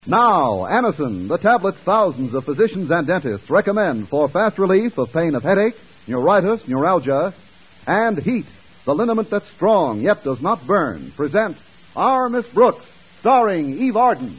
Now, Anacin, the tablet thousands of physicians and dentists recommend for fast relief of pain of headache, neuritis, neuralgia, and heat, the liniment that's strong yet does not burn, present Our Miss Brooks, starring Eve Arden.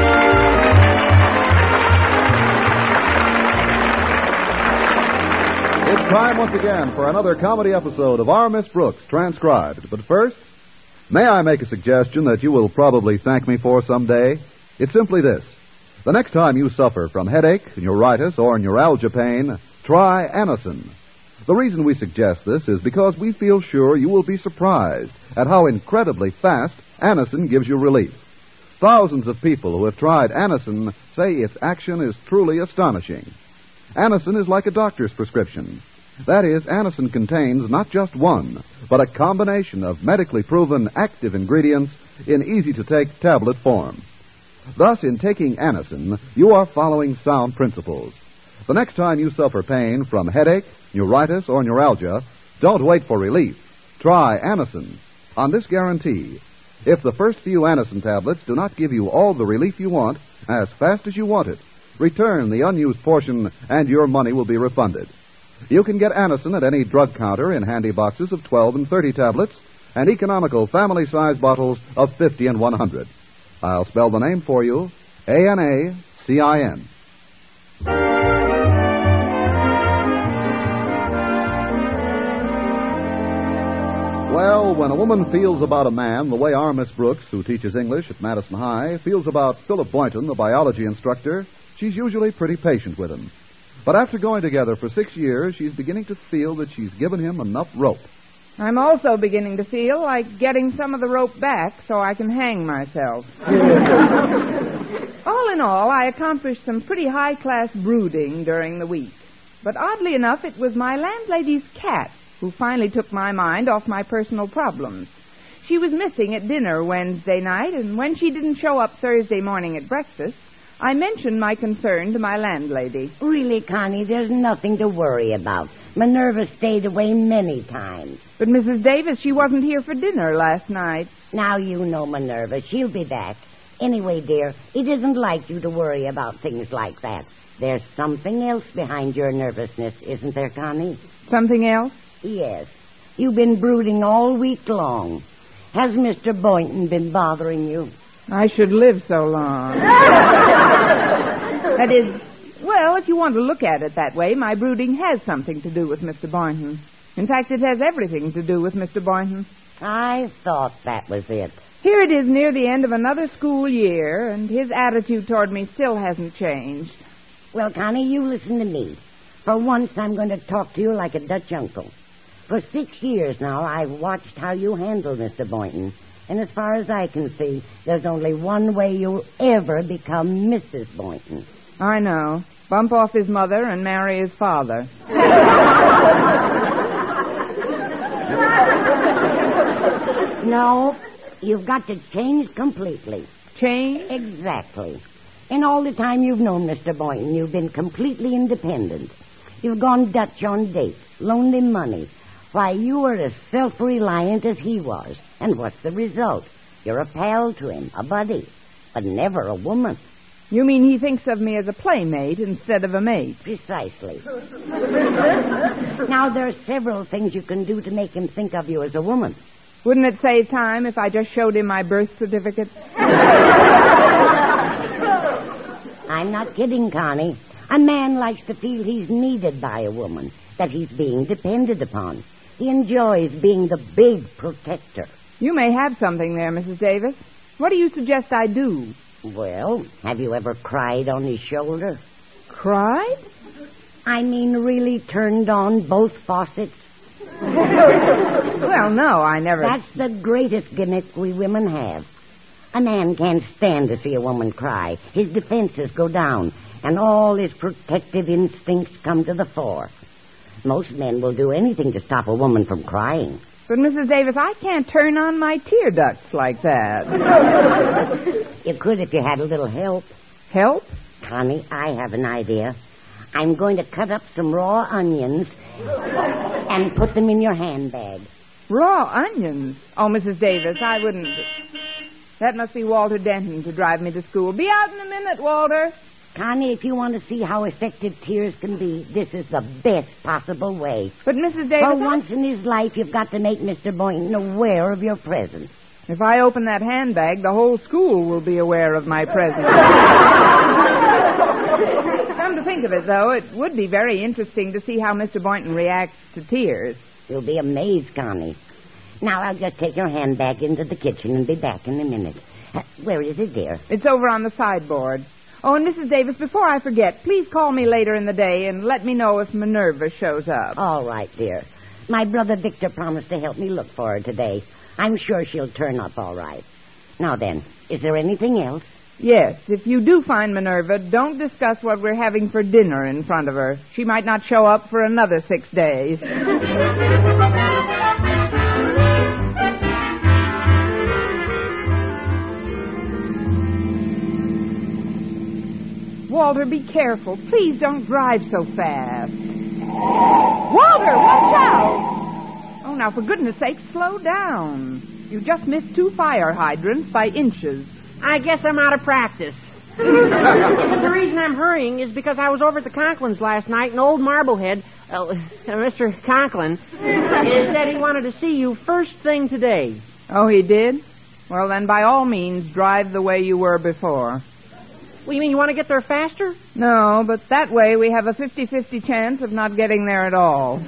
It's time once again for another comedy episode of Our Miss Brooks, transcribed. But first, may I make a suggestion that you will probably thank me for someday? It's simply this. The next time you suffer from headache, neuritis, or neuralgia pain, try Anacin. The reason we suggest this is because we feel sure you will be surprised at how incredibly fast Anacin gives you relief. Thousands of people who have tried Anacin say its action is truly astonishing. Anacin is like a doctor's prescription. That is, Anacin contains not just one, but a combination of medically proven active ingredients in easy-to-take tablet form. Thus, in taking Anacin, you are following sound principles. The next time you suffer pain from headache, neuritis, or neuralgia, don't wait for relief. Try Anacin. On this guarantee, if the first few Anacin tablets do not give you all the relief you want, as fast as you want it, return the unused portion and your money will be refunded. You can get Anacin at any drug counter in handy boxes of 12 and 30 tablets and economical family-size bottles of 50 and 100. I'll spell the name for you, Anacin. Well, when a woman feels about a man the way our Miss Brooks, who teaches English at Madison High, feels about Philip Boynton, the biology instructor, she's usually pretty patient with him. But after going together for 6 years, she's beginning to feel that she's given him enough rope. I'm also beginning to feel like getting some of the rope back so I can hang myself. All in all, I accomplished some pretty high-class brooding during the week. But oddly enough, it was my landlady's cat who finally took my mind off my personal problems. She was missing at dinner Wednesday night, and when she didn't show up Thursday morning at breakfast, I mentioned my concern to my landlady. Really, Connie, there's nothing to worry about. Minerva stayed away many times. But Mrs. Davis, she wasn't here for dinner last night. Now you know Minerva. She'll be back. Anyway, dear, it isn't like you to worry about things like that. There's something else behind your nervousness, isn't there, Connie? Something else? Yes. You've been brooding all week long. Has Mr. Boynton been bothering you? I should live so long. That is, well, if you want to look at it that way, my brooding has something to do with Mr. Boynton. In fact, it has everything to do with Mr. Boynton. I thought that was it. Here it is near the end of another school year, and his attitude toward me still hasn't changed. Well, Connie, you listen to me. For once, I'm going to talk to you like a Dutch uncle. For 6 years now, I've watched how you handle Mr. Boynton. And as far as I can see, there's only one way you'll ever become Mrs. Boynton. I know. Bump off his mother and marry his father. No, you've got to change completely. Change? Exactly. And all the time you've known Mr. Boynton, you've been completely independent. You've gone Dutch on dates, loaned him money. Why, you were as self-reliant as he was. And what's the result? You're a pal to him, a buddy, but never a woman. You mean he thinks of me as a playmate instead of a mate? Precisely. Now, there are several things you can do to make him think of you as a woman. Wouldn't it save time if I just showed him my birth certificate? I'm not kidding, Connie. A man likes to feel he's needed by a woman, that he's being depended upon. He enjoys being the big protector. You may have something there, Mrs. Davis. What do you suggest I do? Well, have you ever cried on his shoulder? Cried? I mean, really turned on both faucets? Well, no, I never... That's the greatest gimmick we women have. A man can't stand to see a woman cry. His defenses go down, and all his protective instincts come to the fore. Most men will do anything to stop a woman from crying. But, Mrs. Davis, I can't turn on my tear ducts like that. You could if you had a little help. Help? Connie, I have an idea. I'm going to cut up some raw onions and put them in your handbag. Raw onions? Oh, Mrs. Davis, I wouldn't... That must be Walter Denton to drive me to school. Be out in a minute, Walter. Connie, if you want to see how effective tears can be, this is the best possible way. But, Mrs. Davis... For once in his life, you've got to make Mr. Boynton aware of your presence. If I open that handbag, the whole school will be aware of my presence. Come to think of it, though, it would be very interesting to see how Mr. Boynton reacts to tears. You'll be amazed, Connie. Now, I'll just take your handbag into the kitchen and be back in a minute. Where is it, dear? It's over on the sideboard. Oh, and Mrs. Davis, before I forget, please call me later in the day and let me know if Minerva shows up. All right, dear. My brother Victor promised to help me look for her today. I'm sure she'll turn up all right. Now then, is there anything else? Yes, if you do find Minerva, don't discuss what we're having for dinner in front of her. She might not show up for another 6 days. Walter, be careful. Please don't drive so fast. Walter, watch out! Oh, now, for goodness sake, slow down. You just missed 2 fire hydrants by inches. I guess I'm out of practice. The reason I'm hurrying is because I was over at the Conklins last night, and old Marblehead, Mr. Conklin, said he wanted to see you first thing today. Oh, he did? Well, then, by all means, drive the way you were before. Well, you mean you want to get there faster? No, but that way we have a 50-50 chance of not getting there at all.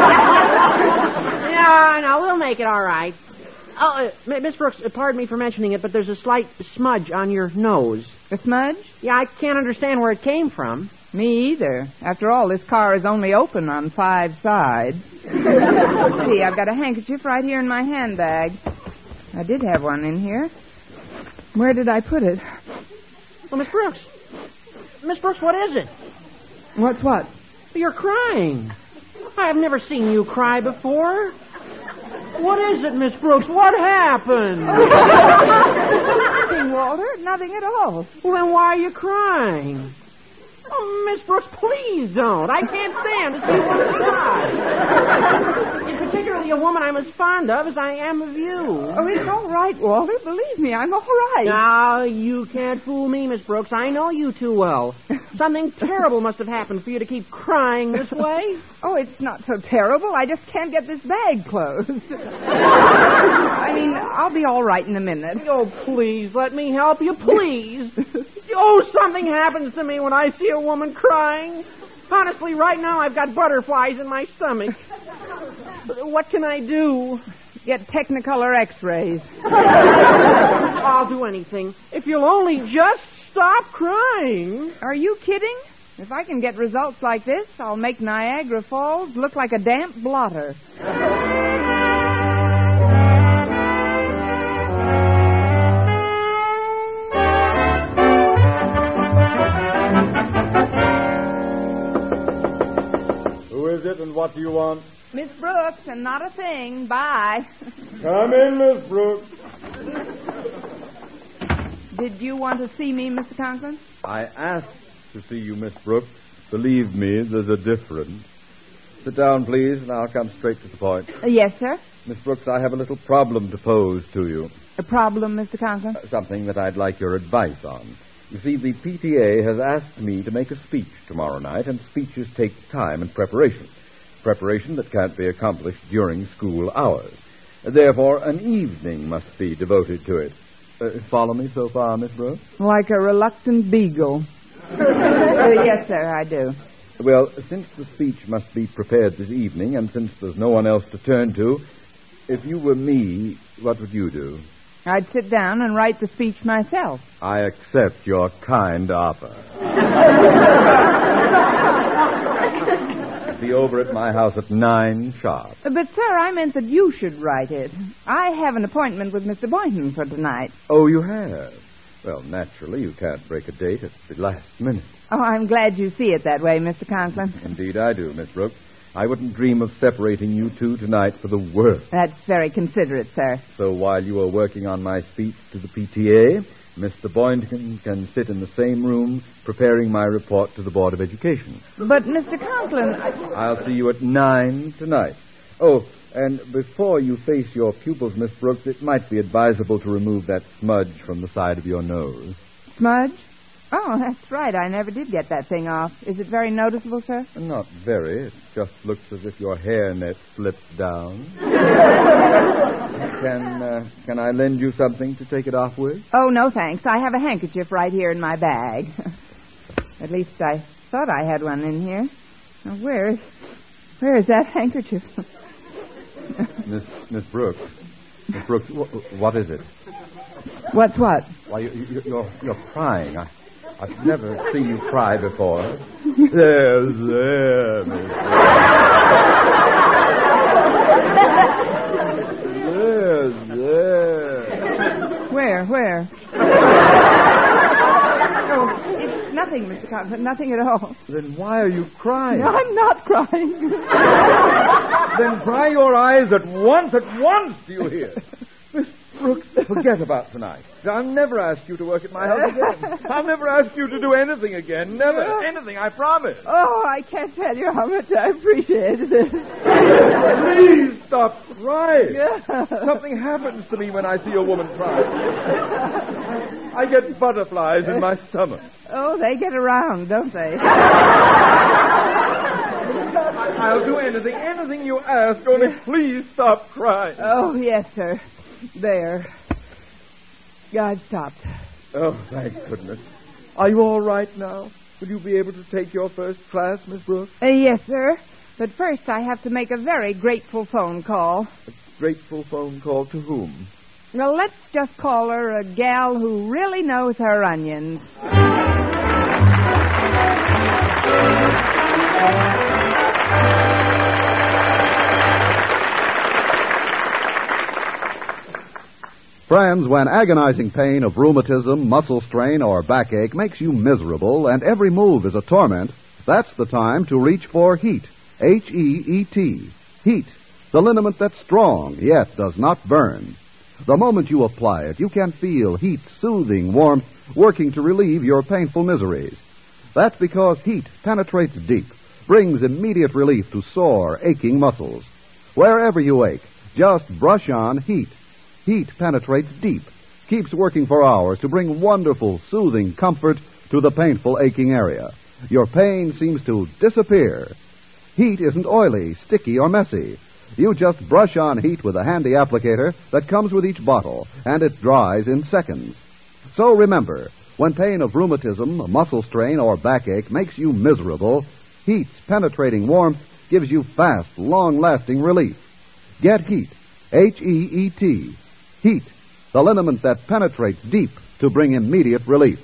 No, we'll make it all right. Oh, Miss Brooks, pardon me for mentioning it, but there's a slight smudge on your nose. A smudge? Yeah, I can't understand where it came from. Me either. After all, this car is only open on 5 sides. Let's see, I've got a handkerchief right here in my handbag. I did have one in here. Where did I put it? Well, Miss Brooks. Miss Brooks, what is it? What's what? You're crying. I've never seen you cry before. What is it, Miss Brooks? What happened? Nothing, Walter. Nothing at all. Well, then why are you crying? Oh, Miss Brooks, please don't. I can't stand to see a woman cry. And particularly a woman I'm as fond of as I am of you. Oh, it's all right, Walter. Believe me, I'm all right. No, you can't fool me, Miss Brooks. I know you too well. Something terrible must have happened for you to keep crying this way. Oh, it's not so terrible. I just can't get this bag closed. I mean, I'll be all right in a minute. Oh, please, let me help you, please. Oh, something happens to me when I see a woman crying. Honestly, right now I've got butterflies in my stomach. What can I do? Get Technicolor X-rays. I'll do anything. If you'll only just stop crying. Are you kidding? If I can get results like this, I'll make Niagara Falls look like a damp blotter. Who is it and what do you want? Miss Brooks, and not a thing. Bye. Come in, Miss Brooks. Did you want to see me, Mr. Conklin? I asked to see you, Miss Brooks. Believe me, there's a difference. Sit down, please, and I'll come straight to the point. Yes, sir. Miss Brooks, I have a little problem to pose to you. A problem, Mr. Conklin? Something that I'd like your advice on. You see, the PTA has asked me to make a speech tomorrow night, and speeches take time and preparation. Preparation that can't be accomplished during school hours. Therefore, an evening must be devoted to it. Follow me so far, Miss Brooks? Like a reluctant beagle. Yes, sir, I do. Well, since the speech must be prepared this evening, and since there's no one else to turn to, if you were me, what would you do? I'd sit down and write the speech myself. I accept your kind offer. Be over at my house at 9 sharp. But, sir, I meant that you should write it. I have an appointment with Mr. Boynton for tonight. Oh, you have? Well, naturally, you can't break a date at the last minute. Oh, I'm glad you see it that way, Mr. Conklin. Indeed I do, Miss Brooks. I wouldn't dream of separating you two tonight for the world. That's very considerate, sir. So while you are working on my speech to the PTA, Mr. Boynton can sit in the same room preparing my report to the Board of Education. But, Mr. Conklin... I'll see you at 9 tonight. Oh, And before you face your pupils, Miss Brooks, it might be advisable to remove that smudge from the side of your nose. Smudge? Oh, that's right. I never did get that thing off. Is it very noticeable, sir? Not very. It just looks as if your hairnet slipped down. Can I lend you something to take it off with? Oh, no, thanks. I have a handkerchief right here in my bag. At least I thought I had one in here. Now, where is that handkerchief? Miss Brooks. Miss Brooks, what is it? What's what? Why, you're crying. I've never seen you cry before. There, Miss Brooks. There. Where? Oh, it's nothing, Mr. Conklin. Nothing at all. Then why are you crying? No, I'm not crying. Then dry your eyes at once, do you hear? Miss Brooks, forget about tonight. I'll never ask you to work at my house again. I'll never ask you to do anything again. Never. Anything, I promise. Oh, I can't tell you how much I appreciate it. Please stop crying. Something happens to me when I see a woman cry. I get butterflies in my stomach. Oh, they get around, don't they? I'll do anything you ask, only please stop crying. Oh, yes, sir. There. God stopped. Oh, thank goodness. Are you all right now? Will you be able to take your first class, Miss Brooks? Yes, sir. But first I have to make a very grateful phone call. A grateful phone call to whom? Well, let's just call her a gal who really knows her onions. Friends, when agonizing pain of rheumatism, muscle strain, or backache makes you miserable and every move is a torment, that's the time to reach for HEAT. H-E-E-T. HEAT, the liniment that's strong, yet does not burn. The moment you apply it, you can feel HEAT's soothing warmth working to relieve your painful miseries. That's because HEAT penetrates deep, brings immediate relief to sore, aching muscles. Wherever you ache, just brush on HEAT. HEAT penetrates deep, keeps working for hours to bring wonderful, soothing comfort to the painful, aching area. Your pain seems to disappear. HEAT isn't oily, sticky, or messy. You just brush on HEAT with a handy applicator that comes with each bottle, and it dries in seconds. So remember, when pain of rheumatism, muscle strain, or backache makes you miserable, HEAT's penetrating warmth gives you fast, long-lasting relief. Get HEAT, H-E-E-T. HEAT, the liniment that penetrates deep to bring immediate relief.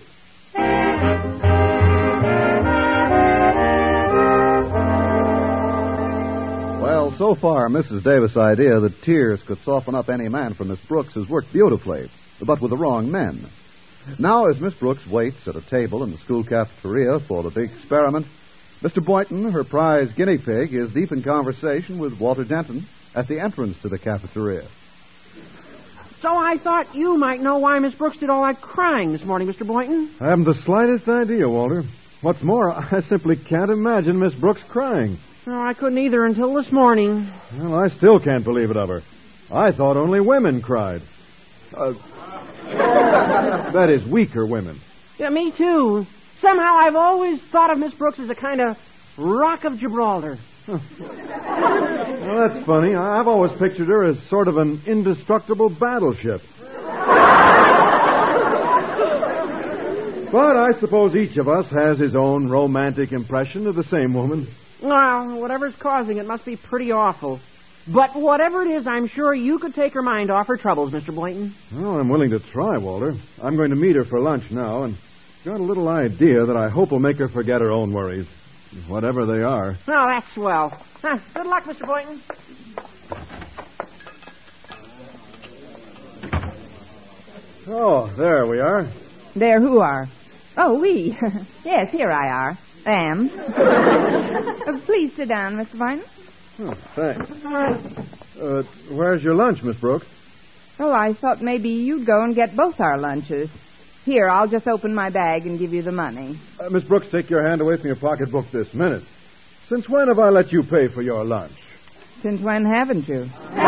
Well, so far, Mrs. Davis' idea that tears could soften up any man for Miss Brooks has worked beautifully, but with the wrong men. Now, as Miss Brooks waits at a table in the school cafeteria for the big experiment, Mr. Boynton, her prize guinea pig, is deep in conversation with Walter Denton at the entrance to the cafeteria. So I thought you might know why Miss Brooks did all that crying this morning, Mr. Boynton. I haven't the slightest idea, Walter. What's more, I simply can't imagine Miss Brooks crying. No, I couldn't either until this morning. Well, I still can't believe it of her. I thought only women cried. That is, weaker women. Yeah, me too. Somehow I've always thought of Miss Brooks as a kind of Rock of Gibraltar. Well, that's funny. I've always pictured her as sort of an indestructible battleship. But I suppose each of us has his own romantic impression of the same woman. Well, whatever's causing it must be pretty awful. But whatever it is, I'm sure you could take her mind off her troubles, Mr. Boynton. Well, I'm willing to try, Walter. I'm going to meet her for lunch now, and got a little idea that I hope will make her forget her own worries, whatever they are. Oh, that's swell. Good luck, Mr. Boynton. Oh, there we are. There who are? Oh, we. Yes, here I am. Please sit down, Mr. Boynton. Oh, thanks. Where's your lunch, Miss Brooks? Oh, I thought maybe you'd go and get both our lunches. Here, I'll just open my bag and give you the money. Miss Brooks, take your hand away from your pocketbook this minute. Since when have I let you pay for your lunch? Since when haven't you?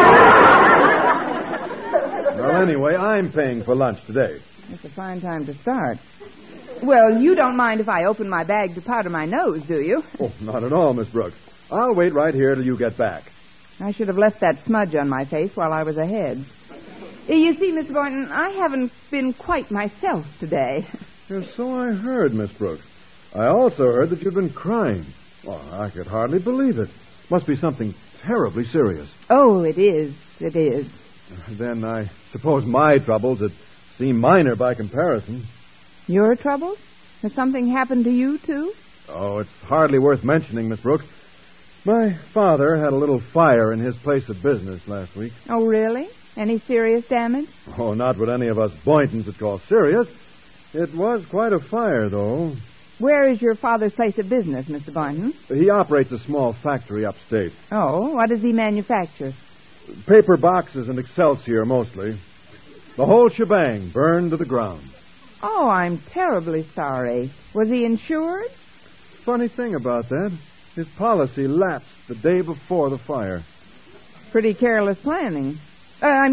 Well, anyway, I'm paying for lunch today. It's a fine time to start. Well, you don't mind if I open my bag to powder my nose, do you? Oh, not at all, Miss Brooks. I'll wait right here till you get back. I should have left that smudge on my face while I was ahead. You see, Mr. Boynton, I haven't been quite myself today. Yes, so I heard, Miss Brooks. I also heard that you'd been crying. Oh, I could hardly believe it. Must be something terribly serious. Oh, it is. It is. Then I suppose my troubles would seem minor by comparison. Your troubles? Has something happened to you, too? Oh, it's hardly worth mentioning, Miss Brooks. My father had a little fire in his place of business last week. Oh, really? Any serious damage? Oh, not what any of us Boyntons would call serious. It was quite a fire, though. Where is your father's place of business, Mr. Boynton? He operates a small factory upstate. Oh, what does he manufacture? Paper boxes and Excelsior, mostly. The whole shebang burned to the ground. Oh, I'm terribly sorry. Was he insured? Funny thing about that, his policy lapsed the day before the fire. Pretty careless planning. What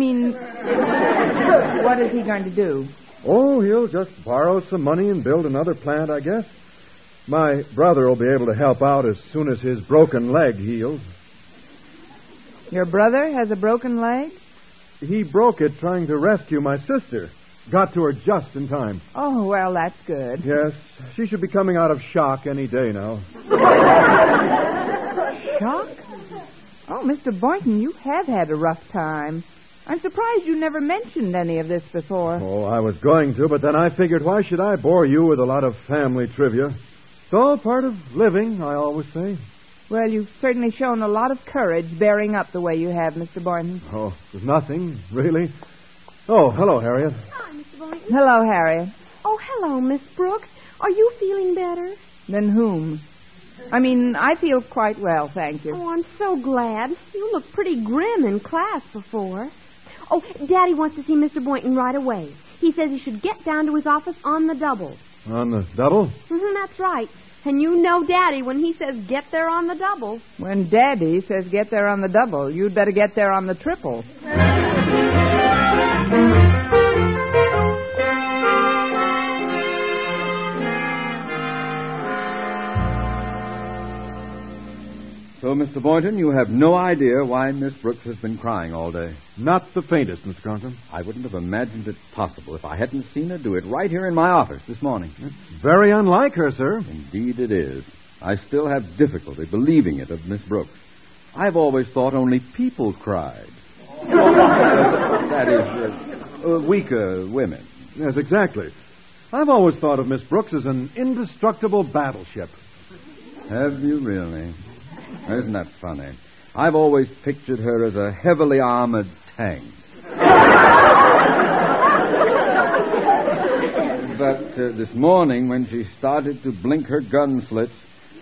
is he going to do? Oh, he'll just borrow some money and build another plant, I guess. My brother will be able to help out as soon as his broken leg heals. Your brother has a broken leg? He broke it trying to rescue my sister. Got to her just in time. Oh, well, that's good. Yes, she should be coming out of shock any day now. Shock? Oh, Mr. Boynton, you have had a rough time. I'm surprised you never mentioned any of this before. Oh, I was going to, but then I figured, why should I bore you with a lot of family trivia? It's all part of living, I always say. Well, you've certainly shown a lot of courage bearing up the way you have, Mr. Boynton. Oh, there's nothing, really. Oh, hello, Harriet. Hi, Mr. Boynton. Hello, Harriet. Oh, hello, Miss Brooks. Are you feeling better? Then whom? I feel quite well, thank you. Oh, I'm so glad. You looked pretty grim in class before. Oh, Daddy wants to see Mr. Boynton right away. He says he should get down to his office on the double. On the double? Mm-hmm, that's right. And you know Daddy when he says get there on the double. When Daddy says get there on the double, you'd better get there on the triple. So, Mr. Boynton, you have no idea why Miss Brooks has been crying all day. Not the faintest, Mr. Conklin. I wouldn't have imagined it possible if I hadn't seen her do it right here in my office this morning. It's very unlike her, sir. Indeed it is. I still have difficulty believing it of Miss Brooks. I've always thought only people cried. That is, weaker women. Yes, exactly. I've always thought of Miss Brooks as an indestructible battleship. Have you really? Isn't that funny? I've always pictured her as a heavily armored tank. But this morning, when she started to blink her gun slits,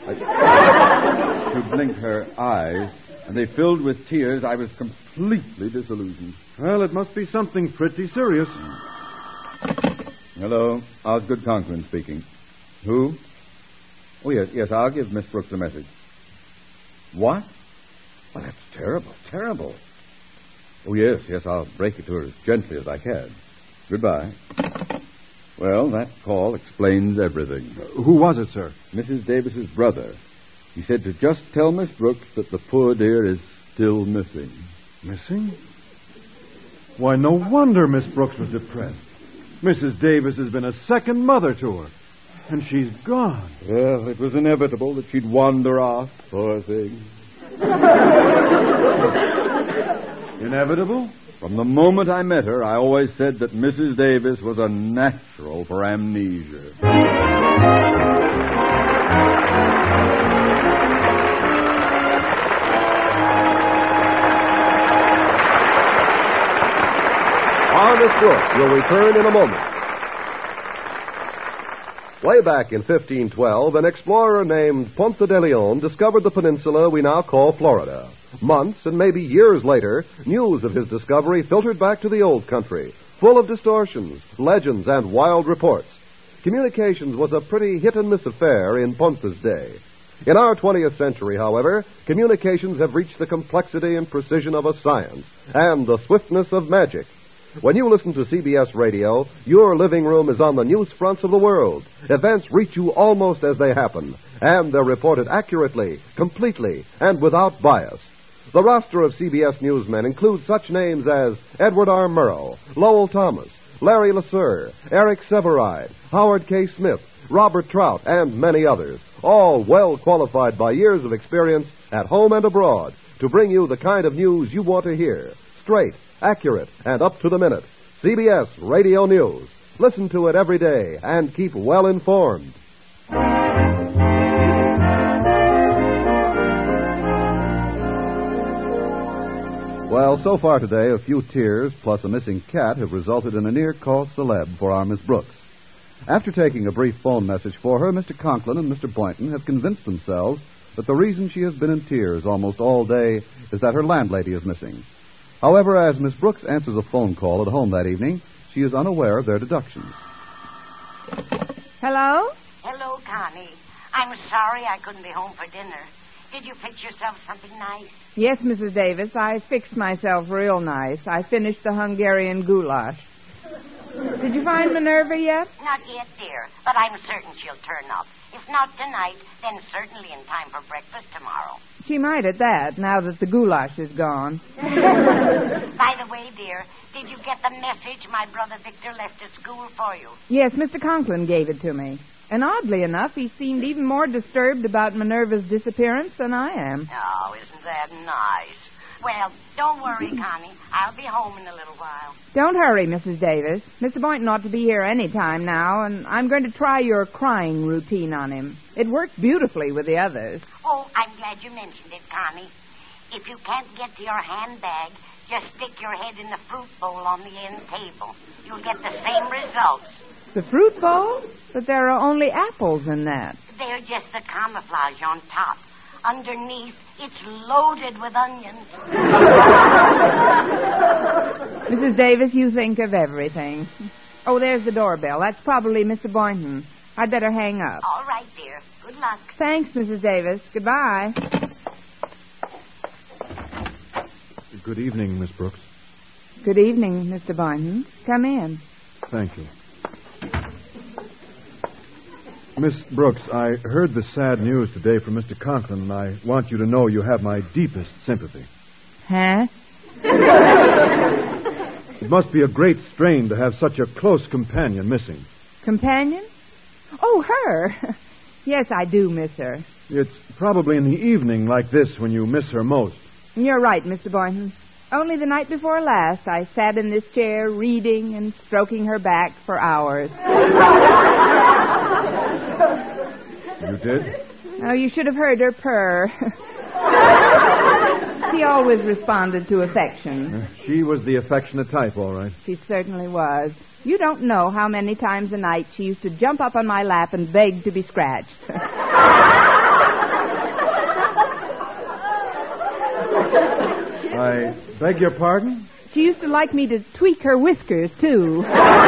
to blink her eyes, and they filled with tears, I was completely disillusioned. Well, it must be something pretty serious. Hello, Osgood Conklin speaking. Who? Oh, yes, I'll give Miss Brooks a message. What? Well, that's terrible. Oh, yes, I'll break it to her as gently as I can. Goodbye. Well, that call explains everything. Who was it, sir? Mrs. Davis's brother. He said to just tell Miss Brooks that the poor dear is still missing. Missing? Why, no wonder Miss Brooks was depressed. Mrs. Davis has been a second mother to her. And she's gone. Well, it was inevitable that she'd wander off, poor thing. Inevitable? From the moment I met her, I always said that Mrs. Davis was a natural for amnesia. Our Miss Brooks will return in a moment. Way back in 1512, an explorer named Ponce de Leon discovered the peninsula we now call Florida. Months and maybe years later, news of his discovery filtered back to the old country, full of distortions, legends, and wild reports. Communications was a pretty hit-and-miss affair in Ponce's day. In our 20th century, however, communications have reached the complexity and precision of a science and the swiftness of magic. When you listen to CBS Radio, your living room is on the news fronts of the world. Events reach you almost as they happen, and they're reported accurately, completely, and without bias. The roster of CBS newsmen includes such names as Edward R. Murrow, Lowell Thomas, Larry LeSueur, Eric Severide, Howard K. Smith, Robert Trout, and many others, all well qualified by years of experience at home and abroad to bring you the kind of news you want to hear. Straight, accurate, and up to the minute. CBS Radio News. Listen to it every day and keep well informed. Well, so far today, a few tears plus a missing cat have resulted in a near cause celeb for our Miss Brooks. After taking a brief phone message for her, Mr. Conklin and Mr. Boynton have convinced themselves that the reason she has been in tears almost all day is that her landlady is missing. However, as Miss Brooks answers a phone call at home that evening, she is unaware of their deductions. Hello? Hello, Connie. I'm sorry I couldn't be home for dinner. Did you fix yourself something nice? Yes, Mrs. Davis, I fixed myself real nice. I finished the Hungarian goulash. Did you find Minerva yet? Not yet, dear, but I'm certain she'll turn up. If not tonight, then certainly in time for breakfast tomorrow. She might at that, now that the goulash is gone. By the way, dear, did you get the message my brother Victor left at school for you? Yes, Mr. Conklin gave it to me. And oddly enough, he seemed even more disturbed about Minerva's disappearance than I am. Oh, isn't that nice? Well, don't worry, Connie. I'll be home in a little while. Don't hurry, Mrs. Davis. Mr. Boynton ought to be here any time now, and I'm going to try your crying routine on him. It worked beautifully with the others. Oh, I'm glad you mentioned it, Connie. If you can't get to your handbag, just stick your head in the fruit bowl on the end table. You'll get the same results. The fruit bowl? But there are only apples in that. They're just the camouflage on top. Underneath, it's loaded with onions. Mrs. Davis, you think of everything. Oh, there's the doorbell. That's probably Mr. Boynton. I'd better hang up. All right, dear. Good luck. Thanks, Mrs. Davis. Goodbye. Good evening, Miss Brooks. Good evening, Mr. Boynton. Come in. Thank you. Miss Brooks, I heard the sad news today from Mr. Conklin, and I want you to know you have my deepest sympathy. Huh? It must be a great strain to have such a close companion missing. Companion? Oh, her. Yes, I do miss her. It's probably in the evening like this when you miss her most. You're right, Mr. Boynton. Only the night before last, I sat in this chair reading and stroking her back for hours. You did? Oh, you should have heard her purr. She always responded to affection. She was the affectionate type, all right. She certainly was. You don't know how many times a night she used to jump up on my lap and beg to be scratched. I beg your pardon? She used to like me to tweak her whiskers, too.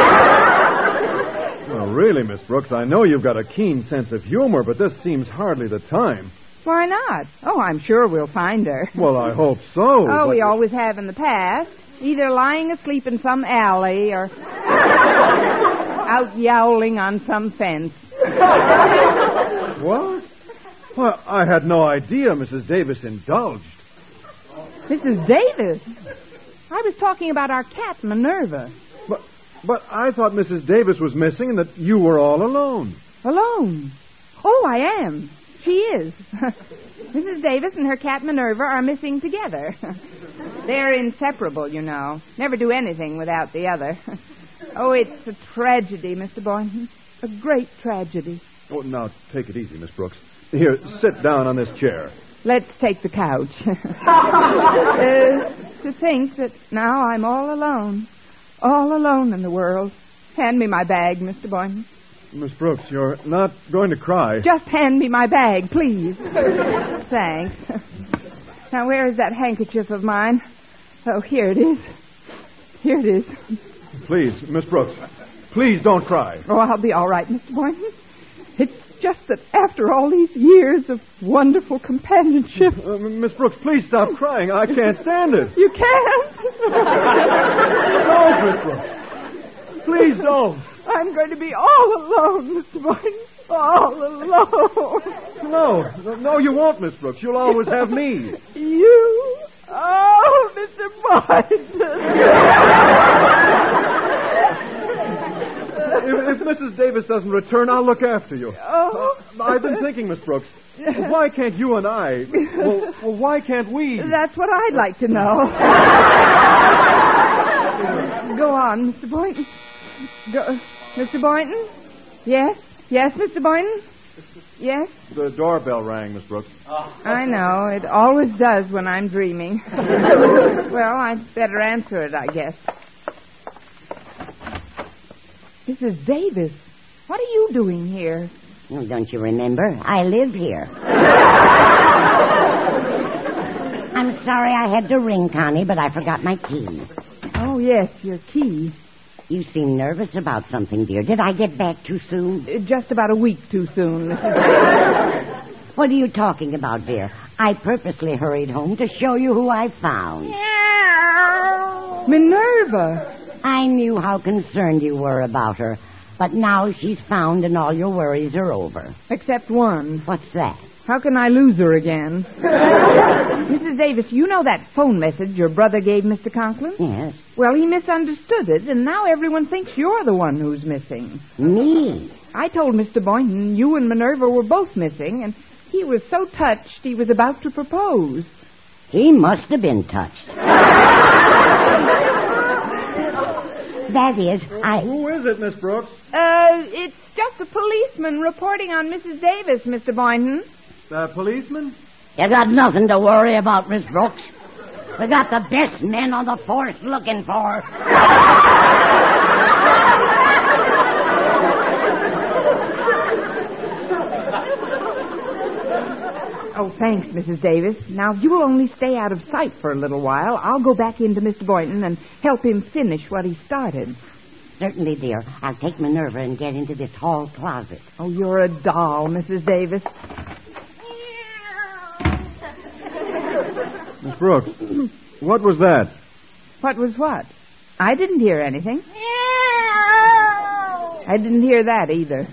Well, really, Miss Brooks, I know you've got a keen sense of humor, but this seems hardly the time. Why not? Oh, I'm sure we'll find her. Well, I hope so. Oh, we always have in the past. Either lying asleep in some alley or out yowling on some fence. What? Well, I had no idea Mrs. Davis indulged. Mrs. Davis? I was talking about our cat, Minerva. But I thought Mrs. Davis was missing and that you were all alone. Alone? Oh, I am. She is. Mrs. Davis and her cat Minerva are missing together. They're inseparable, you know. Never do anything without the other. Oh, it's a tragedy, Mr. Boynton. A great tragedy. Oh, now, take it easy, Miss Brooks. Here, sit down on this chair. Let's take the couch. To think that now I'm all alone. All alone in the world. Hand me my bag, Mr. Boynton. Miss Brooks, you're not going to cry. Just hand me my bag, please. Thanks. Now, where is that handkerchief of mine? Oh, here it is. Here it is. Please, Miss Brooks, please don't cry. Oh, I'll be all right, Mr. Boynton. It's just that after all these years of wonderful companionship... Miss Brooks, please stop crying. I can't stand it. You can't? No, Miss Brooks. Please don't. I'm going to be all alone, Mr. Boynton. All alone. No, you won't, Miss Brooks. You'll always have me. You? Oh, Mr. Boynton. If Mrs. Davis doesn't return, I'll look after you. Oh. I've been thinking, Miss Brooks, why can't you and I... Well, why can't we... That's what I'd like to know. Go on, Mr. Boynton. Mr. Boynton? Yes? Yes, Mr. Boynton? Yes? The doorbell rang, Miss Brooks. I know. It always does when I'm dreaming. Well, I'd better answer it, I guess. Mrs. Davis, what are you doing here? Oh, don't you remember? I live here. I'm sorry I had to ring, Connie, but I forgot my key. Oh, yes, your key. You seem nervous about something, dear. Did I get back too soon? Just about a week too soon. What are you talking about, dear? I purposely hurried home to show you who I found. Minerva. I knew how concerned you were about her, but now she's found and all your worries are over. Except one. What's that? How can I lose her again? Mrs. Davis, you know that phone message your brother gave Mr. Conklin? Yes. Well, he misunderstood it, and now everyone thinks you're the one who's missing. Me? I told Mr. Boynton you and Minerva were both missing, and he was so touched he was about to propose. He must have been touched. That is, Who is it, Miss Brooks? It's just a policeman reporting on Mrs. Davis, Mr. Boynton. Policeman? You got nothing to worry about, Miss Brooks. We got the best men on the force looking for. Oh, thanks, Mrs. Davis. Now, if you will only stay out of sight for a little while, I'll go back into Mr. Boynton and help him finish what he started. Certainly, dear. I'll take Minerva and get into this hall closet. Oh, you're a doll, Mrs. Davis. Miss Brooks, what was that? What was what? I didn't hear anything. I didn't hear that either.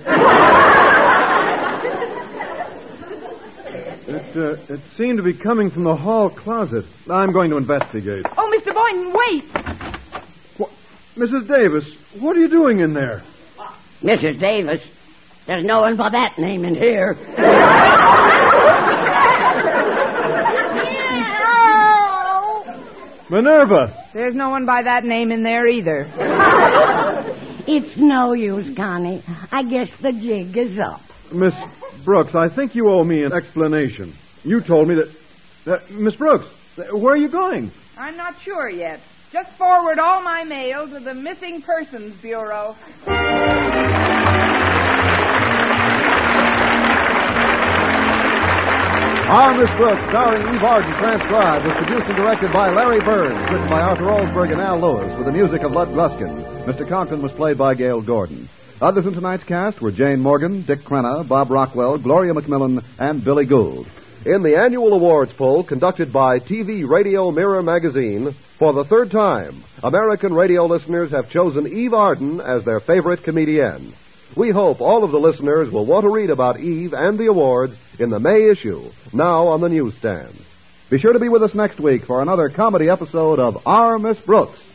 It seemed to be coming from the hall closet. I'm going to investigate. Oh, Mr. Boynton, wait! What? Mrs. Davis, what are you doing in there? Mrs. Davis, there's no one by that name in here. Minerva! There's no one by that name in there either. It's no use, Connie. I guess the jig is up. Miss Brooks, I think you owe me an explanation. You told me that... Miss Brooks, where are you going? I'm not sure yet. Just forward all my mail to the Missing Persons Bureau. Our Miss Brooks, starring Eve Arden, transcribed, was produced and directed by Larry Burns, written by Arthur Olsberg and Al Lewis, with the music of Lud Gluskin. Mr. Conklin was played by Gail Gordon. Others in tonight's cast were Jane Morgan, Dick Crenna, Bob Rockwell, Gloria McMillan, and Billy Gould. In the annual awards poll conducted by TV Radio Mirror magazine, for the third time, American radio listeners have chosen Eve Arden as their favorite comedienne. We hope all of the listeners will want to read about Eve and the awards in the May issue, now on the newsstands. Be sure to be with us next week for another comedy episode of Our Miss Brooks.